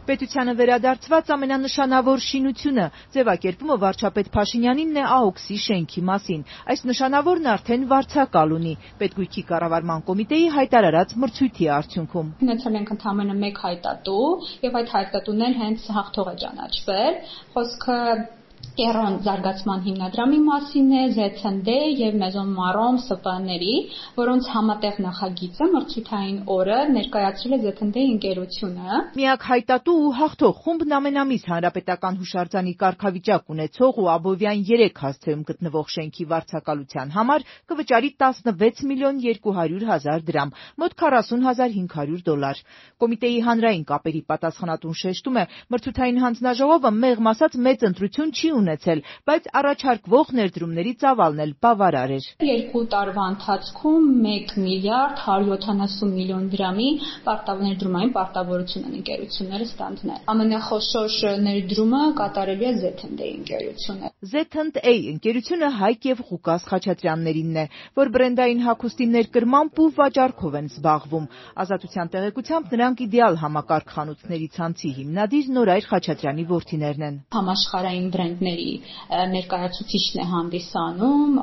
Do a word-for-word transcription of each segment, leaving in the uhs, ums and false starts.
Պետությանը վերադարձված ամենանշանավոր շինությունը ձևակերպումը վարչապետ Փաշինյանինն է ԱՕՔՍ-ի շենքի մասին։ Այս նշանավորն արդեն վարձակալ ունի Պետգույքի կառավարման կոմիտեի հայտարարած մրցույթի արդյունքում։ Ունեցել ենք ընդամենը մեկ հայտատու, եւ այդ հայտատուն էլ հենց հաղթող է ճանաչվել։ Խոսքը Կերոն զարգացման հիմնադրամի մասին է, Զեթնդե եւ Մեզոն Մարոմ Ս Պ Ների, որոնց համատեղ նախագիծը մրցութային օրը ներկայացրել է Զեթնդեի ընկերությունը։ Միակ հայտատու ու հաղթող խումբն ամենամիս հանրապետական հուշարձանի կարգավիճակ ունեցող ու Աբովյան երեք հասցեում գտնվող շենքի վարձակալության համար կվճարի տասնվեց միլիոն երկու հարյուր հազար դրամ, մոտ քառասուն հազար հինգ հարյուր դոլար։ Կոմիտեի հանրային կապերի պատասխանատուն շեշտում է, մրցութային հանձնաժողովը մեղմ ասած մեծ ընտրություն չի ունեցել, բայց առաջարկվող ներդրումների ծավալն էլ բավարար էր։ Երկու տարվա ընթացքում մեկ միլիարդ հարյուր յոթանասուն միլիոն դրամի ներդրումային պարտավորություն են ընկերությունները ստանձնել։ Ամենախոշոր ներդրումը կատարելու է Զեթնդեի ընկերությունը։ Զեթնդե ընկերությունը Հայկ եւ Ղուկաս Խաչատրյաններինն է, որ բրենդային հագուստի ներկրմամբ ու վաճառքով են զբաղվում։ Ազատության տեղեկությամբ նրանք իդեալ համակարգ խանութների ցանցի հիմնադիր Նորայր Խաչատրյանի որդիներն են։ Համաշխարհային բրենդների ներկայացուցիչն է հանդիսանում,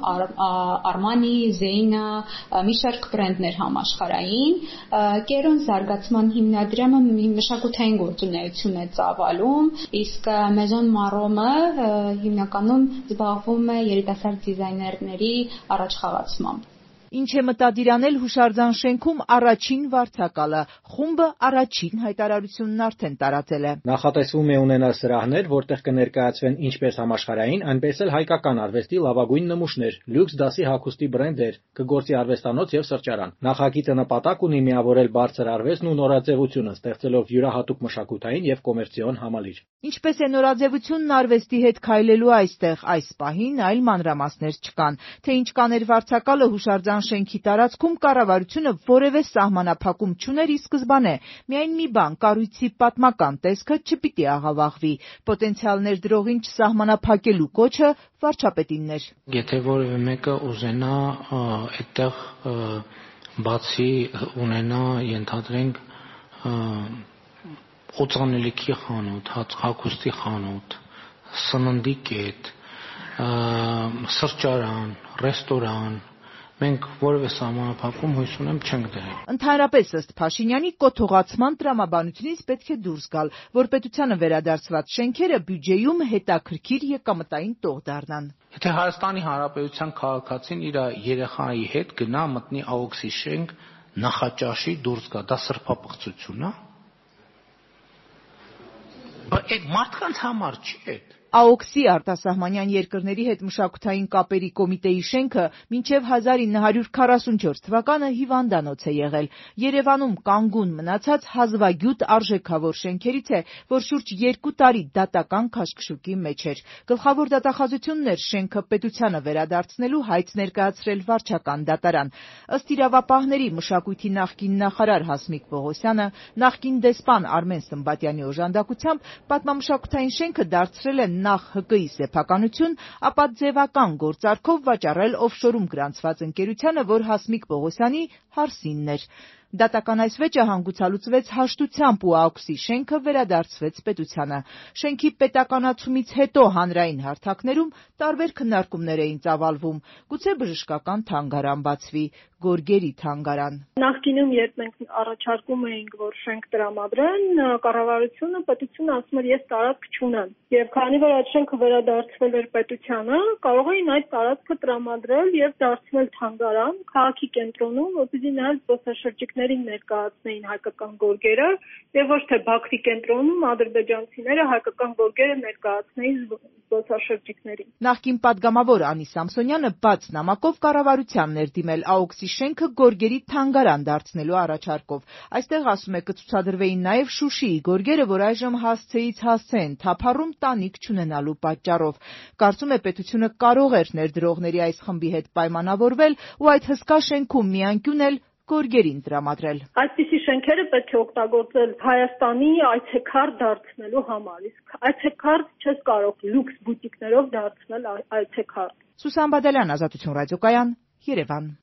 Արմանի, Զեյնա, մի շարք բրենդներ համաշխարհային։ Կերոն զարգացման հիմնադրամը մշակութային գործունեություն է ծավալում, իսկ Մեզոն Մարոմը հիմնականում զբաղվում է երիտասարդ դիզայներների առաջխաղացմամբ։ Ինչ է մտադիր անել հուշարձան շենքում առաջին վարձակալը։ Խումբը առաջին հայտարարությունն արդեն տարածել է։ Նախատեսվում է ունենալ սրահներ, որտեղ կներկայացվեն ինչպես համաշխարհային, այնպես էլ հայկական արվեստի լավագույն նմուշներ, լյուքս դասի հագուստի բրենդեր, կգործի արվեստանոց եւ սրճարան։ Նախագիծը նպատակ ունի միավորել բարձր արվեստն ու նորաձևությունը, ստեղծելով յուրահատուկ մշակութային եւ կոմերցիոն համալիր։ Ինչպես է նորաձևությունն արվեստի հետ քայլելու այստեղ, այս պահին այլ մանրամասներ չկան, թե ինչ կաներ վարձակալը հուշարձան շենքի տարածքում կառավարությունը որևէ սահմանափակում չուներ ի սկզբանե, միայն մի բան, կառույցի պատմական տեսքը չպիտի աղավաղվի, պոտենցիալ ներդրողին չսահմանափակելու կոչը վարչապետինն էր։ Եթե որևէ մեկը ուզենա այդտեղ բացի ունենա, ենթադրենք, օծանելիքի խանութ, հագուստի խանութ, սննդի կետ, սրճարան, ռեստորան, մենք որևէ սահմանափակում հույս ունեմ չենք դրել։ Ընդհանրապես ըստ Փաշինյանի կոթողացման տրամաբանությունից պետք է դուրս գալ, որ պետությանը վերադարձված շենքերը բյուջեում հետաքրքիր եկամտային տող դառնան։ Եթե Հայաստանի Հանրապետության քաղաքացին իր երեխայի հետ գնա մտնի ԱՕՔՍ-ի շենք, նախաճաշի դուրս գա, դա սրբապղծություն է։ Այդ մարդկանց համար չի այդ։ ԱՕՔՍ-ի արտասահմանյան երկրների հետ մշակութային կապերի կոմիտեի շենքը մինչև հազար ինը հարյուր քառասունչորս թվականը հիվանդանոց է եղել։ Երևանում կանգուն մնացած հազվագյուտ արժեքավոր շենքերից է, որ շուրջ երկու տարի դատական քաշքշուկի մեջ էր։ Գլխավոր դատախազությունն էր շենքը պետությանը վերադարձնելու հայց ներկայացրել վարչական դատարան։ Ըստ իրավապահների մշակույթի նախկին նախարար Հասմիկ Պողոսյանը, նախկին դեսպան Արմեն Սմբատյանի օժանդակությամբ պատմամշակութային շենքը դարձրել է նախ Հ Կ ի սեփականություն, ապա ձևական գործարքով վաճառել օֆշորում գրանցված ընկերությանը, որ Հասմիկ Պողոսյանի հարսինն էր։ Դատական այս վեճը հանգուցալուծվեց հաշտությամբ ու ԱՕՔՍ-ի շենքը վերադարձվեց պետությանը։ Շենքի պետականացումից հետո հանրային հարթակներում տարբեր քննարկումներ էին ծավալվում։ Գուցե բժշկական թանգարան բացվի, գորգերի թանգարան։ Նախկինում, երբ մենք առաջարկում էինք, որ շենք տրամադրեն, կառավարությունը պետությունը ասում էր, ես տարածք չունեմ։ Եվ քանի որ այդ շենքը վերադարձվել էր պետությանը, կարող էին այդ տարածքը տրամադրել եւ դարձնել թանգարան քաղաքի կենտրոնում, որպեսզի նայել զբոսաշրջիկներին ներկայացնեին հայկական գորգերը եւ ոչ թե Բաքվի կենտրոնում ադրբեջանցիները հայկական գորգերը ներկայացնեին զբոսաշրջիկներին։ Նախկին падգամավոր Անի Սամսոնյանը բաց նամակով կառավարությանն էր դիմել ԱՕՔՍ-ի շենքը գորգերի թանգարան դարձնելու առաջարկով։ Այստեղ, ասում է, կցուցադրվեին նաեւ Շուշիի գորգերը, որ այժմ հասցեից հասցե են թափառում տանիք չունենալու պատճառով։ Կարծում է, պետությունը կարող էր ներդրողների այս խմբի հետ պայմանավորվել ու այդ հսկա շենքում մի անկյուն էլ գորգերին տրամադրել։ Այսպիսի շենքերը պետք է օգտագործել Հայաստանի այցեքարտ դարձնելու համար, իսկ այցեքարտ չես կարող լյուքս բուտիկներով դարձնել այցեքարտ։ Սուսան Բադալյան, Ազատություն ռադիոկայան, Երևան։